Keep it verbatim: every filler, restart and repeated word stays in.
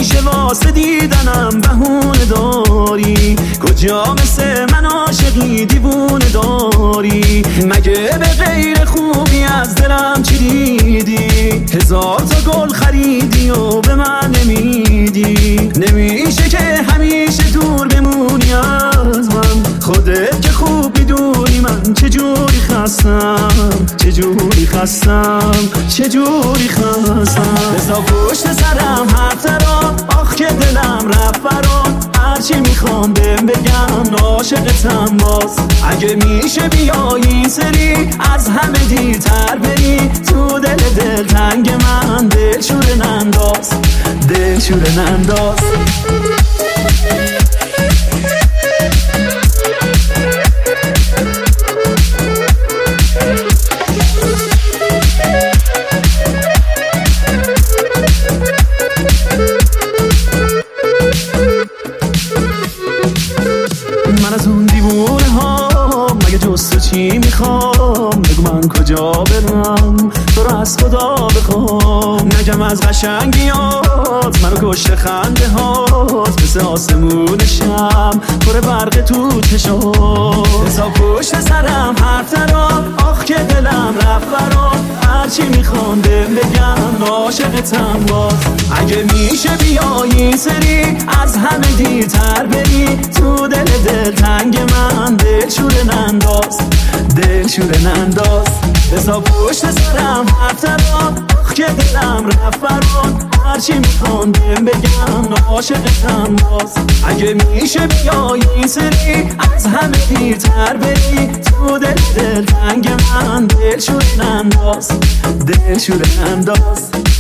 همیشه واسه دیدنم بهونه داری؟ کجا مثل من عاشقی دیوونه داری؟ مگه به غیر خوبی از دلم چی دیدی؟ هزار تا گل خریدی و به من نمیدی. نمیشه که همیشه دور بمونی از من، خودت که خوب میدونی من چجوری خستم، چجوری خستم، چجوری خستم. بزا پشت سرم حرف ترا، آخ که دلم رفت برام. هرچی میخوام بهم بگم عاشقتم باز. اگه میشه بیای این سری از همه دیرتر بری، تو دل دل تنگ من دل شوره ننداز، دل شوره ننداز. من از اون دیوونه ها مگه جز تو چی میخوام؟ بگو من کجا برم تو رو از خدا بخوام. نگم از قشنگیات منو کشته خنده هات، مثل آسمون شم پر برق تو چشات. حساب پشت سرم حرف ترا، آخ که دلم رفت برام. هرچی میخوام بهم بگم عاشقتم باز. اگه میشه بیای این سری از همه دیرتر بری، تو دل دل تنگ من دل شوره ننداز، دل شوره ننداز. بزا پشت سرم حرف ترا، آخ که دلم رفت برام. هرچی میخوام بهم بگم عاشقتم باز. اگه میشه بیای این سری از همه دیرتر بری، تو دل دل تنگ من دل شوره ننداز، دل شوره ننداز.